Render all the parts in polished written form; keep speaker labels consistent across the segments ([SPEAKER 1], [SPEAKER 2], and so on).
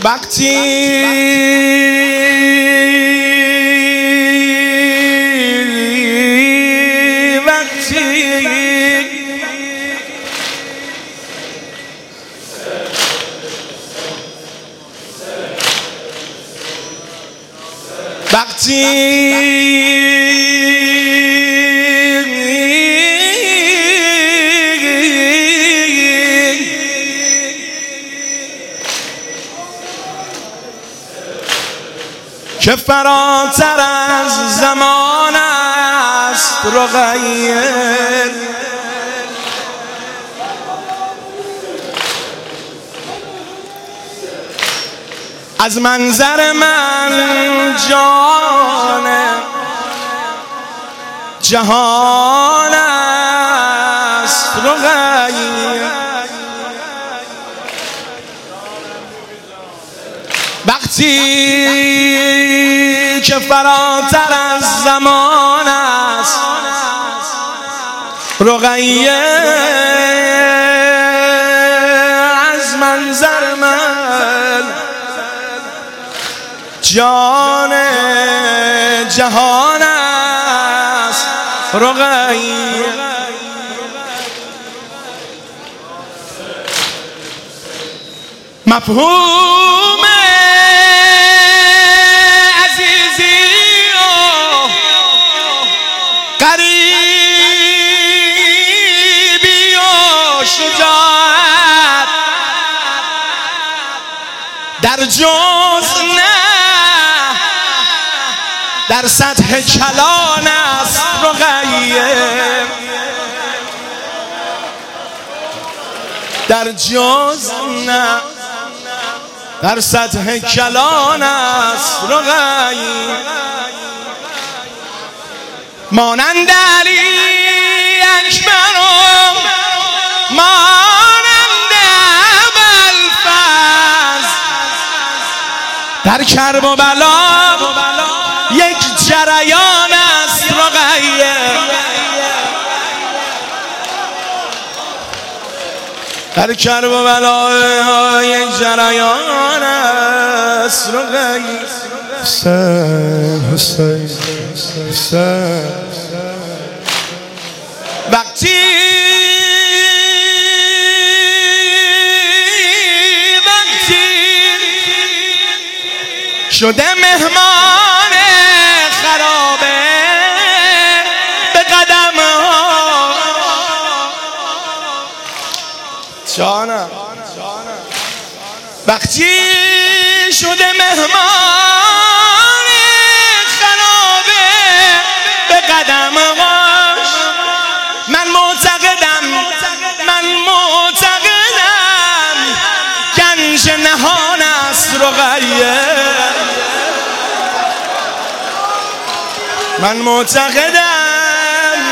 [SPEAKER 1] وقتی که فراتر از زمان است رقیه، از منظر من جان جهان است رقیه. وقتی که فراتر از زمان است رقیه، از منظر من جان جهان است رقیه. مفهوم عزیزی و قریبی و شجاعت در جز نه در سطح کلان است رقیه، در جز نه در سطح کلان است رقیه. مانند علی اکبر و مانند ابوالفضل در کرب و بلا یک جریان است رقیه، در کرب و بلا یک جریان است رقیه. حسین حسین حسین وقتی شده مهمان خرابه به قدم ها جانم، وقتی شده مهمان خرابه به قدم هاش، من معتقدم گنج نهان است رقیه، من معتقدم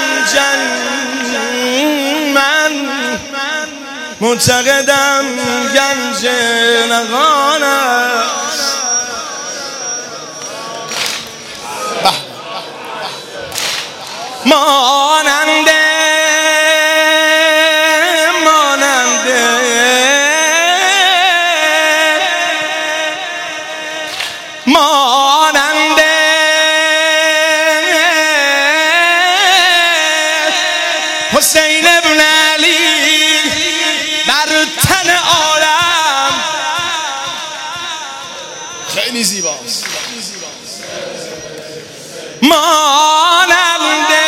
[SPEAKER 1] گنج نهان است. ماننده حسین ابن علی بر تن عالم خیلی زیباست. ماننده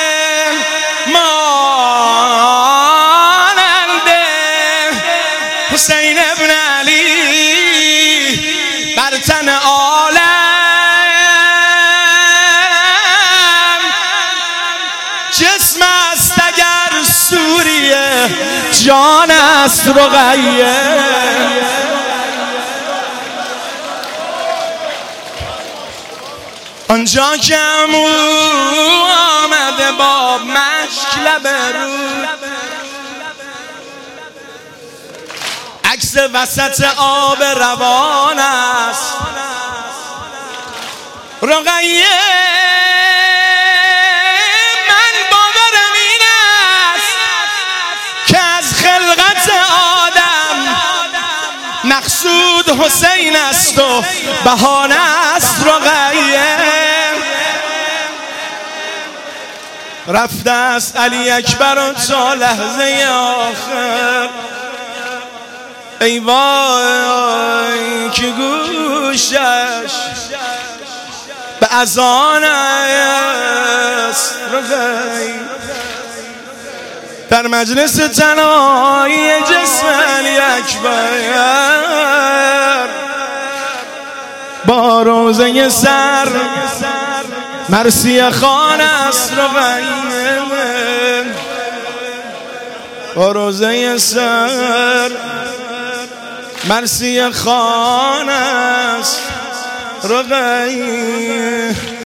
[SPEAKER 1] حسین ابن علی بر تن عالم، جسم است اگر سوریه، جان است رقیه. آنجا که عمو آمده با مشک لب رو، عکس وسط آب روان است رقیه. من باورم این است که از خلقت آدم مقصود مولود حسین است و بهانه است رقیه. رفته است علی اکبر تا لحظه آخر. ای وای که گوشش به اذان است رقی. در مجلس تنهایی جسم علی اکبر با روزه سر مرثیه خان است رقی. با روزه سر مرثیه خان است رقی.